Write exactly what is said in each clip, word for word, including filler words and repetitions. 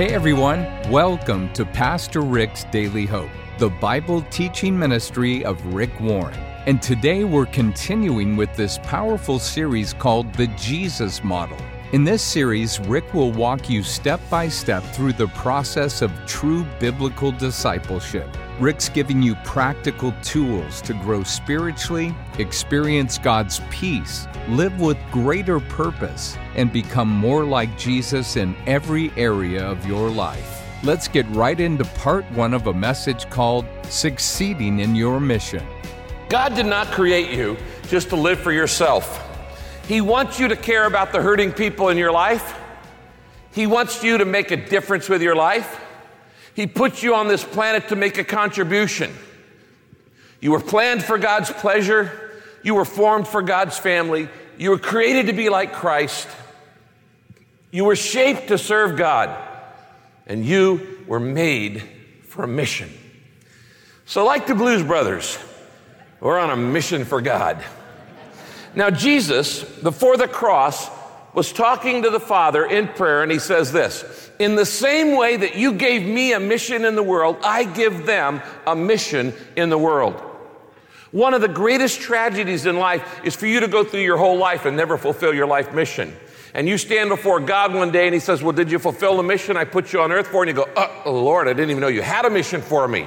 Hey everyone, welcome to Pastor Rick's Daily Hope, the Bible teaching ministry of Rick Warren. And today we're continuing with this powerful series called The Jesus Model. In this series, Rick will walk you step by step through the process of true biblical discipleship. Rick's giving you practical tools to grow spiritually, experience God's peace, live with greater purpose, and become more like Jesus in every area of your life. Let's get right into part one of a message called Succeeding in Your Mission. God did not create you just to live for yourself. He wants you to care about the hurting people in your life. He wants you to make a difference with your life. He put you on this planet to make a contribution. You were planned for God's pleasure. You were formed for God's family. You were created to be like Christ. You were shaped to serve God. And you were made for a mission. So like the Blues Brothers, we're on a mission for God. Now, Jesus, before the cross, was talking to the Father in prayer, and he says this, "In the same way that you gave me a mission in the world, I give them a mission in the world." One of the greatest tragedies in life is for you to go through your whole life and never fulfill your life mission. And you stand before God one day and he says, "Well, did you fulfill the mission I put you on earth for?" And you go, "Oh, Lord, I didn't even know you had a mission for me."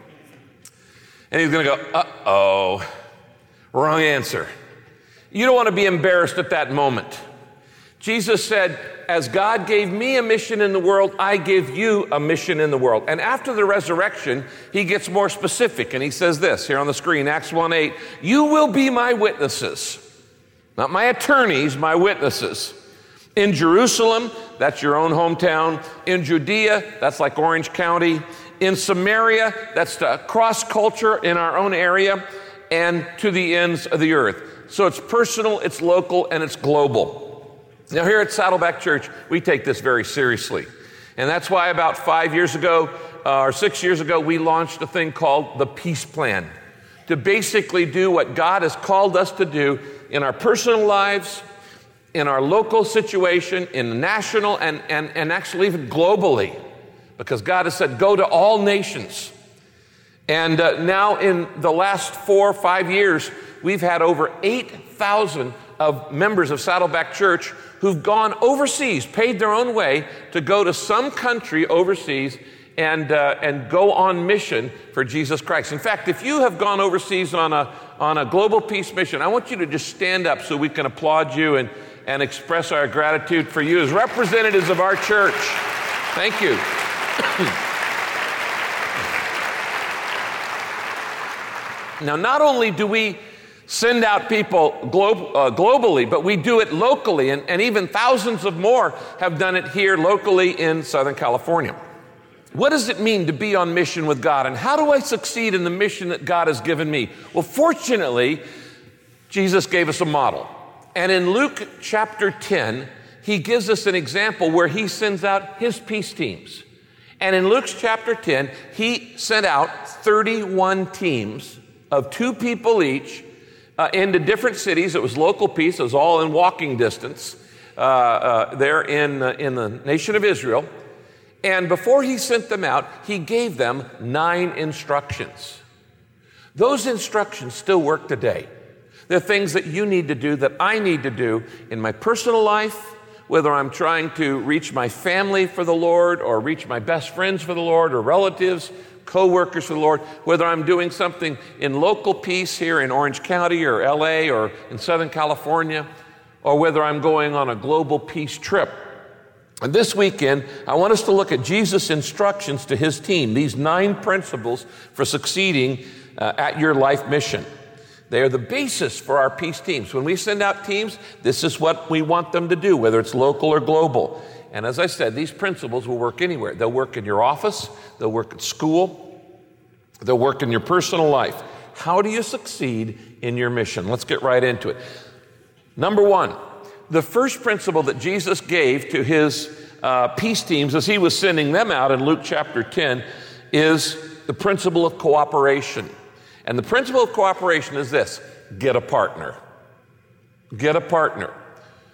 And he's going to go, "Uh-oh, wrong answer." You don't want to be embarrassed at that moment. Jesus said, "As God gave me a mission in the world, I give you a mission in the world." And after the resurrection, he gets more specific, and he says this here on the screen, Acts one eight, "You will be my witnesses," not my attorneys, my witnesses, "in Jerusalem," that's your own hometown, "in Judea," that's like Orange County, "in Samaria," that's the cross culture in our own area, "and to the ends of the earth." So it's personal, it's local, and it's global. Now here at Saddleback Church, we take this very seriously. And that's why about five years ago, uh, or six years ago, we launched a thing called the Peace Plan, to basically do what God has called us to do in our personal lives, in our local situation, in the national, and, and, and actually even globally. Because God has said, go to all nations. And uh, now in the last four or five years, we've had over eight thousand of members of Saddleback Church who've gone overseas, paid their own way to go to some country overseas and uh, and go on mission for Jesus Christ. In fact, if you have gone overseas on a on a global peace mission, I want you to just stand up so we can applaud you and, and express our gratitude for you as representatives of our church. Thank you. Now, not only do we send out people glo- uh, globally, but we do it locally, and, and even thousands of more have done it here locally in Southern California. What does it mean to be on mission with God, and how do I succeed in the mission that God has given me? Well, fortunately, Jesus gave us a model. And in Luke chapter ten, he gives us an example where he sends out his peace teams. And in Luke chapter ten, he sent out thirty-one teams of two people each uh, into different cities. It was local peace. It was all in walking distance uh, uh, there in, uh, in the nation of Israel. And before he sent them out, he gave them nine instructions. Those instructions still work today. They're things that you need to do, that I need to do in my personal life, whether I'm trying to reach my family for the Lord or reach my best friends for the Lord or relatives, co-workers for the Lord, whether I'm doing something in local peace here in Orange County or L A or in Southern California, or whether I'm going on a global peace trip. And this weekend, I want us to look at Jesus' instructions to his team, these nine principles for succeeding uh, at your life mission. They are the basis for our peace teams. When we send out teams, this is what we want them to do, whether it's local or global. And as I said, these principles will work anywhere. They'll work in your office, they'll work at school, they'll work in your personal life. How do you succeed in your mission? Let's get right into it. Number one, the first principle that Jesus gave to his uh, peace teams as he was sending them out in Luke chapter ten is the principle of cooperation. And the principle of cooperation is this: get a partner. Get a partner.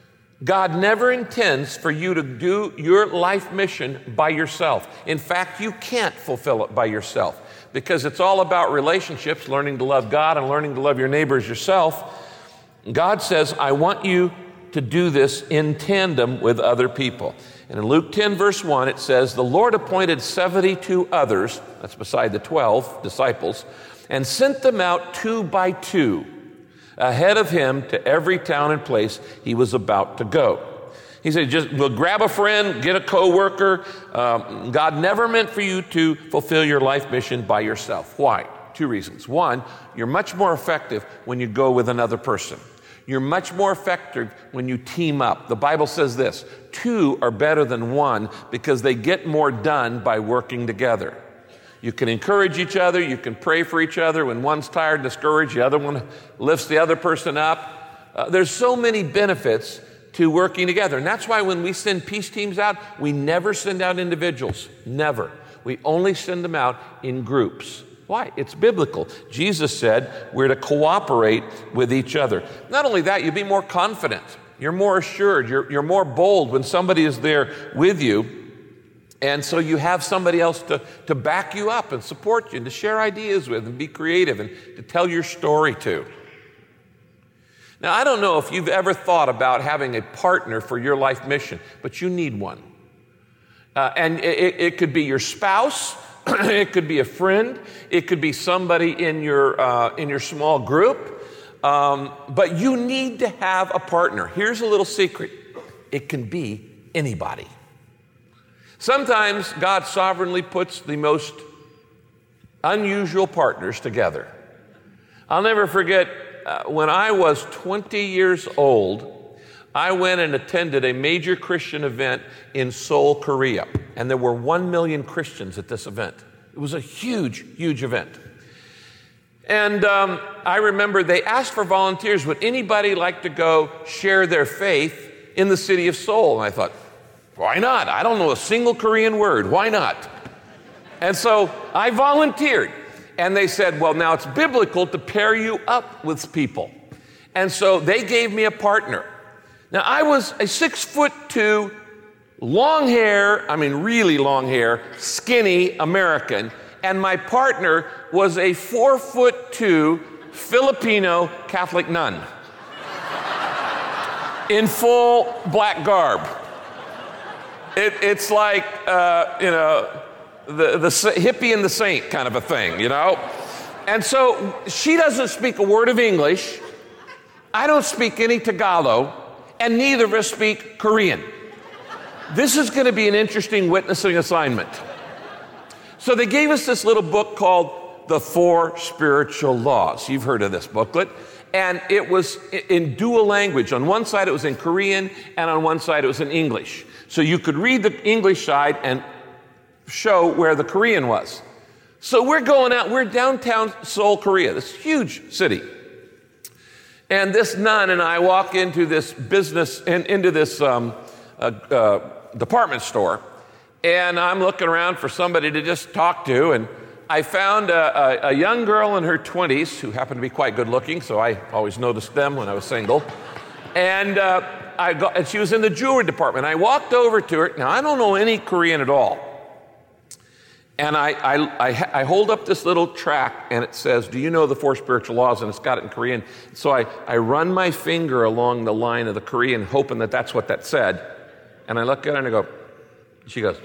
God never intends for you to do your life mission by yourself. In fact, you can't fulfill it by yourself because it's all about relationships, learning to love God and learning to love your neighbor as yourself. God says, I want you to do this in tandem with other people. And in Luke ten, verse one, it says, the Lord appointed seventy-two others, that's beside the twelve disciples, and sent them out two by two, ahead of him to every town and place he was about to go. He said, just well, grab a friend, get a coworker. Um, God never meant for you to fulfill your life mission by yourself. Why? Two reasons. One, you're much more effective when you go with another person. You're much more effective when you team up. The Bible says this, two are better than one because they get more done by working together. You can encourage each other. You can pray for each other. When one's tired, discouraged, the other one lifts the other person up. Uh, there's so many benefits to working together. And that's why when we send peace teams out, we never send out individuals. Never. We only send them out in groups. Why? It's biblical. Jesus said we're to cooperate with each other. Not only that, you'll be more confident. You're more assured. You're, you're more bold when somebody is there with you. And so you have somebody else to, to back you up and support you and to share ideas with and be creative and to tell your story to. Now, I don't know if you've ever thought about having a partner for your life mission, but you need one. Uh, and it, it could be your spouse, it could be a friend, it could be somebody in your, uh, in your small group, um, but you need to have a partner. Here's a little secret. It can be anybody. Sometimes God sovereignly puts the most unusual partners together. I'll never forget uh, when I was twenty years old, I went and attended a major Christian event in Seoul, Korea, and there were one million Christians at this event. It was a huge, huge event. And um, I remember they asked for volunteers. Would anybody like to go share their faith in the city of Seoul? And I thought, why not? I don't know a single Korean word. Why not? And so I volunteered. And they said, well, now it's biblical to pair you up with people. And so they gave me a partner. Now, I was a six foot two, long hair, I mean really long hair, skinny American. And my partner was a four foot two Filipino Catholic nun in full black garb. It, it's like, uh, you know, the, the hippie and the saint kind of a thing, you know? And so she doesn't speak a word of English. I don't speak any Tagalog, and neither of us speak Korean. This is going to be an interesting witnessing assignment. So they gave us this little book called The Four Spiritual Laws. You've heard of this booklet. And it was in dual language. On one side it was in Korean, and on one side it was in English. So you could read the English side and show where the Korean was. So we're going out, we're downtown Seoul, Korea, this huge city. And this nun and I walk into this business, in, into this um, uh, uh, department store, and I'm looking around for somebody to just talk to, and I found a, a, a young girl in her twenties who happened to be quite good looking, so I always noticed them when I was single. And uh, I got, and she was in the jewelry department. I walked over to her. Now, I don't know any Korean at all. And I, I, I, I hold up this little tract, and it says, do you know the four spiritual laws? And it's got it in Korean. So I, I run my finger along the line of the Korean, hoping that that's what that said. And I look at her and I go, she goes,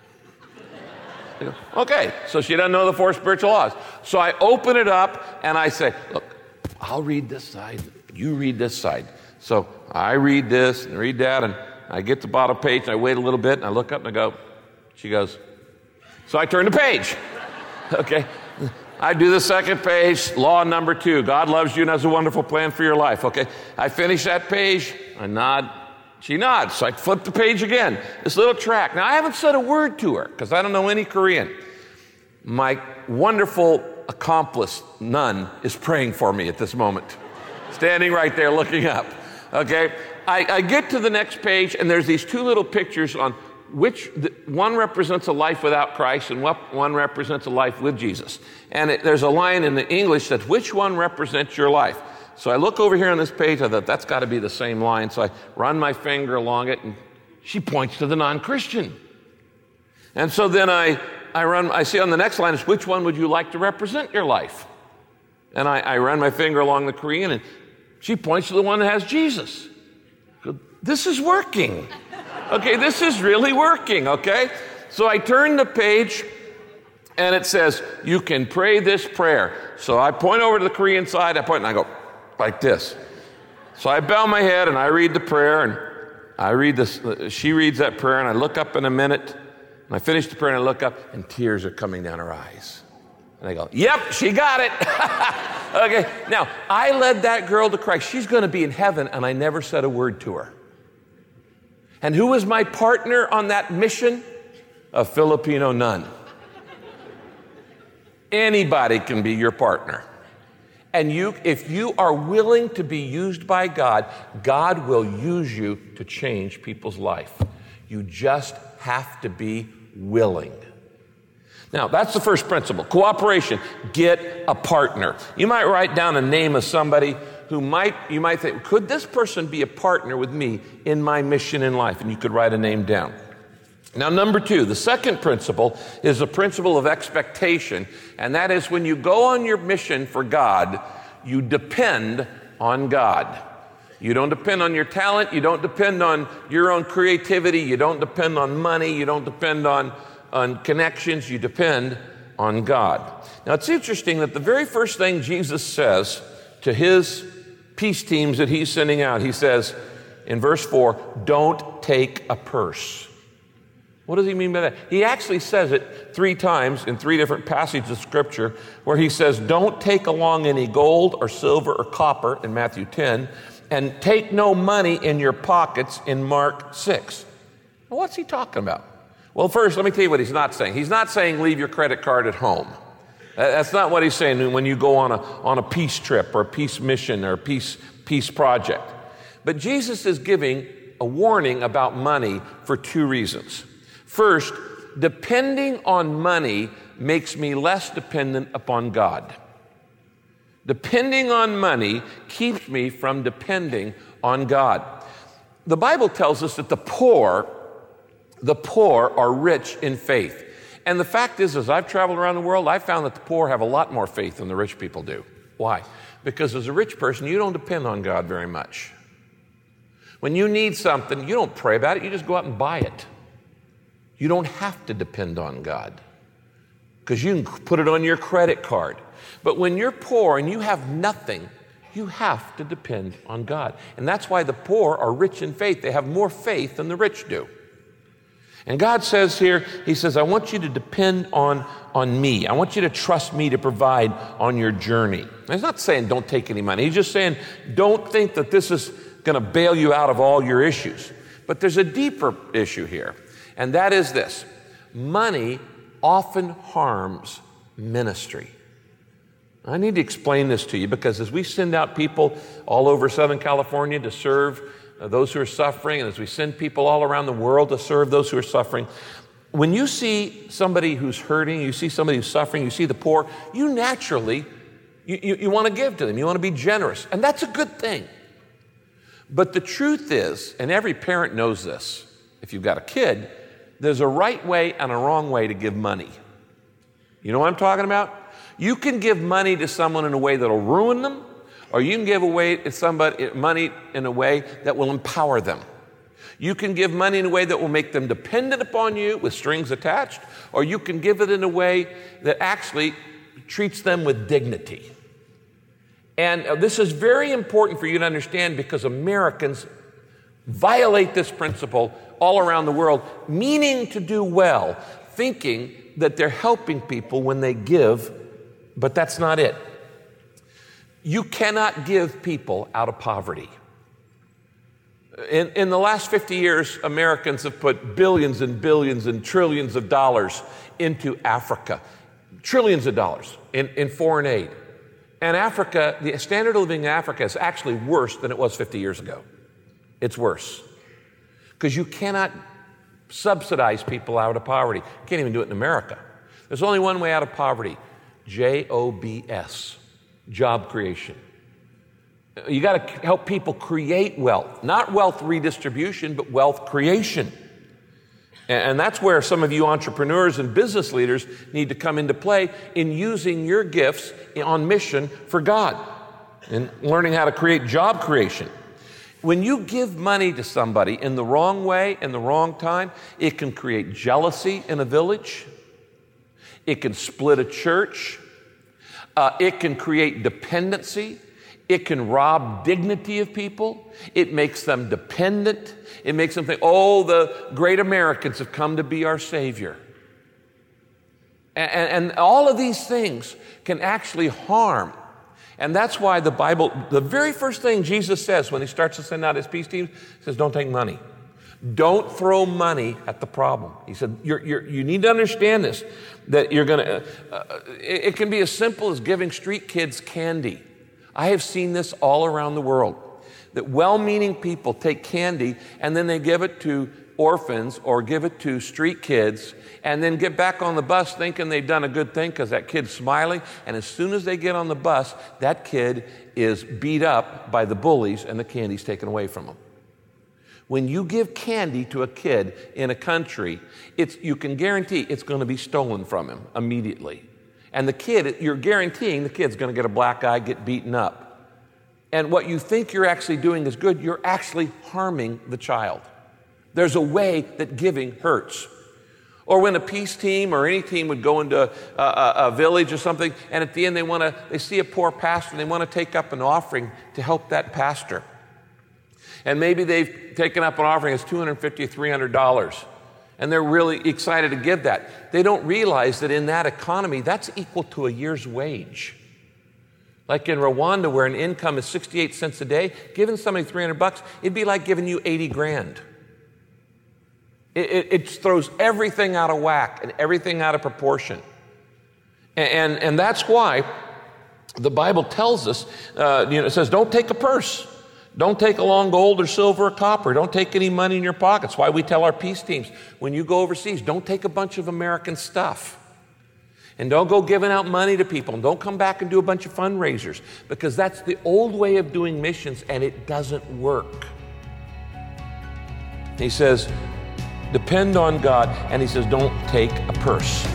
I go, okay, so she doesn't know the four spiritual laws. So I open it up and I say, look, I'll read this side, you read this side. So I read this and read that, and I get to the bottom page, and I wait a little bit, and I look up and I go, she goes, so I turn the page. Okay, I do the second page, law number two, God loves you and has a wonderful plan for your life. Okay, I finish that page, I nod, she nods, so I flip the page again, this little tract. Now, I haven't said a word to her because I don't know any Korean. My wonderful accomplice nun is praying for me at this moment, standing right there looking up. Okay, I, I get to the next page, and there's these two little pictures on which the, one represents a life without Christ and what one represents a life with Jesus. And it, there's a line in the English that which one represents your life? So I look over here on this page, I thought, that's got to be the same line. So I run my finger along it, and she points to the non-Christian. And so then I, I run, I see on the next line is, which one would you like to represent your life? And I, I run my finger along the Korean, and she points to the one that has Jesus. This is working. Okay, this is really working, okay? So I turn the page, and it says, you can pray this prayer. So I point over to the Korean side, I point, and I go like this. So I bow my head, and I read the prayer, and I read this, she reads that prayer, and I look up in a minute, and I finish the prayer, and I look up, and tears are coming down her eyes. And I go, yep, she got it. Okay, now, I led that girl to Christ. She's going to be in heaven, and I never said a word to her. And who was my partner on that mission? A Filipino nun. Anybody can be your partner. And you, if you are willing to be used by God, God will use you to change people's life. You just have to be willing. Now, that's the first principle. Cooperation. Get a partner. You might write down a name of somebody who might, you might think, could this person be a partner with me in my mission in life? And you could write a name down. Now, number two, the second principle is the principle of expectation. And that is when you go on your mission for God, you depend on God. You don't depend on your talent. You don't depend on your own creativity. You don't depend on money. You don't depend on, on connections. You depend on God. Now, it's interesting that the very first thing Jesus says to his peace teams that he's sending out, he says in verse four, don't take a purse. What does he mean by that? He actually says it three times in three different passages of Scripture where he says, don't take along any gold or silver or copper in Matthew ten, and take no money in your pockets in Mark six. Well, what's he talking about? Well, first, let me tell you what he's not saying. He's not saying leave your credit card at home. That's not what he's saying when you go on a, on a peace trip or a peace mission or a peace, peace project. But Jesus is giving a warning about money for two reasons. First, depending on money makes me less dependent upon God. Depending on money keeps me from depending on God. The Bible tells us that the poor, the poor are rich in faith. And the fact is, as I've traveled around the world, I've found that the poor have a lot more faith than the rich people do. Why? Because as a rich person, you don't depend on God very much. When you need something, you don't pray about it, you just go out and buy it. You don't have to depend on God because you can put it on your credit card. But when you're poor and you have nothing, you have to depend on God. And that's why the poor are rich in faith. They have more faith than the rich do. And God says here, he says, I want you to depend on, on me. I want you to trust me to provide on your journey. And he's not saying don't take any money. He's just saying don't think that this is going to bail you out of all your issues. But there's a deeper issue here. And that is this: money often harms ministry. I need to explain this to you because as we send out people all over Southern California to serve uh, those who are suffering, and as we send people all around the world to serve those who are suffering, when you see somebody who's hurting, you see somebody who's suffering, you see the poor, you naturally, you, you, you want to give to them. You want to be generous. And that's a good thing. But the truth is, and every parent knows this, if you've got a kid, there's a right way and a wrong way to give money. You know what I'm talking about? You can give money to someone in a way that'll ruin them, or you can give away to somebody money in a way that will empower them. You can give money in a way that will make them dependent upon you with strings attached, or you can give it in a way that actually treats them with dignity. And this is very important for you to understand because Americans violate this principle all around the world, meaning to do well, thinking that they're helping people when they give, but that's not it. You cannot give people out of poverty. In, in the last fifty years, Americans have put billions and billions and trillions of dollars into Africa. Trillions of dollars in, in foreign aid. And Africa, the standard of living in Africa is actually worse than it was fifty years ago. It's worse. Because you cannot subsidize people out of poverty. You can't even do it in America. There's only one way out of poverty. J O B S. Job creation. You got to help people create wealth, not wealth redistribution, but wealth creation. And that's where some of you entrepreneurs and business leaders need to come into play in using your gifts on mission for God and learning how to create job creation. When you give money to somebody in the wrong way, in the wrong time, it can create jealousy in a village. It can split a church. Uh, it can create dependency. It can rob dignity of people. It makes them dependent. It makes them think, oh, the great Americans have come to be our Savior. And, and all of these things can actually harm. And that's why the Bible, the very first thing Jesus says when he starts to send out his peace teams, he says, don't take money. Don't throw money at the problem. He said, you're, you're, you need to understand this, that you're going to, uh, it, it can be as simple as giving street kids candy. I have seen this all around the world, that well-meaning people take candy and then they give it to orphans or give it to street kids and then get back on the bus thinking they've done a good thing because that kid's smiling. And as soon as they get on the bus, that kid is beat up by the bullies and the candy's taken away from them. When you give candy to a kid in a country, it's, you can guarantee it's going to be stolen from him immediately. And the kid, you're guaranteeing the kid's going to get a black eye, get beaten up. And what you think you're actually doing is good, you're actually harming the child. There's a way that giving hurts. Or when a peace team or any team would go into a, a, a village or something, and at the end they want to, they see a poor pastor and they want to take up an offering to help that pastor. And maybe they've taken up an offering that's two hundred fifty dollars, three hundred dollars. And they're really excited to give that. They don't realize that in that economy, that's equal to a year's wage. Like in Rwanda, where an income is sixty-eight cents a day, giving somebody three hundred bucks, it'd be like giving you eighty grand. It, it, it throws everything out of whack and everything out of proportion. And, and, and that's why the Bible tells us, uh, you know, it says, don't take a purse. Don't take along gold or silver or copper. Don't take any money in your pockets. Why we tell our peace teams, when you go overseas, don't take a bunch of American stuff. And don't go giving out money to people. And don't come back and do a bunch of fundraisers, because that's the old way of doing missions and it doesn't work. He says, depend on God. And he says, don't take a purse.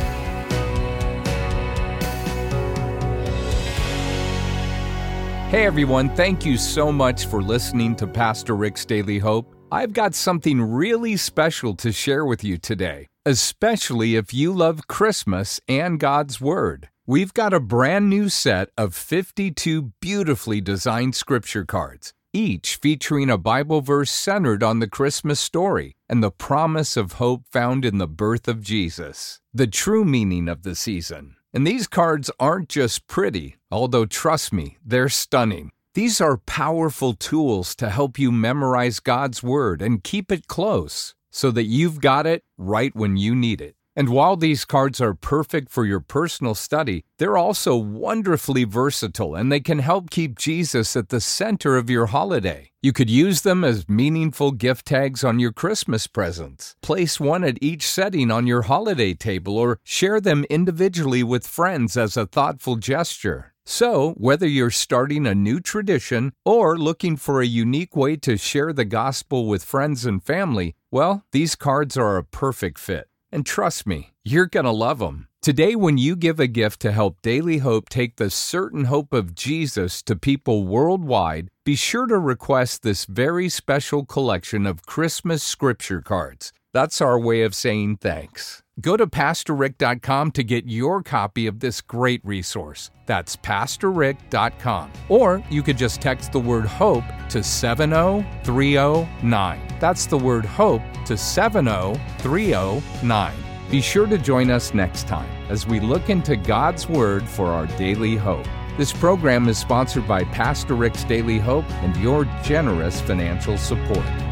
Hey everyone, thank you so much for listening to Pastor Rick's Daily Hope. I've got something really special to share with you today, especially if you love Christmas and God's Word. We've got a brand new set of fifty-two beautifully designed scripture cards, each featuring a Bible verse centered on the Christmas story and the promise of hope found in the birth of Jesus, the true meaning of the season. And these cards aren't just pretty, although trust me, they're stunning. These are powerful tools to help you memorize God's Word and keep it close so that you've got it right when you need it. And while these cards are perfect for your personal study, they're also wonderfully versatile and they can help keep Jesus at the center of your holiday. You could use them as meaningful gift tags on your Christmas presents, place one at each setting on your holiday table, or share them individually with friends as a thoughtful gesture. So, whether you're starting a new tradition or looking for a unique way to share the gospel with friends and family, well, these cards are a perfect fit. And trust me, you're going to love them. Today, when you give a gift to help Daily Hope take the certain hope of Jesus to people worldwide, be sure to request this very special collection of Christmas scripture cards. That's our way of saying thanks. Go to pastor rick dot com to get your copy of this great resource. That's pastor rick dot com. Or you could just text the word HOPE to seven oh three oh nine. That's the word HOPE to seven oh three oh nine. Be sure to join us next time as we look into God's Word for our daily hope. This program is sponsored by Pastor Rick's Daily Hope and your generous financial support.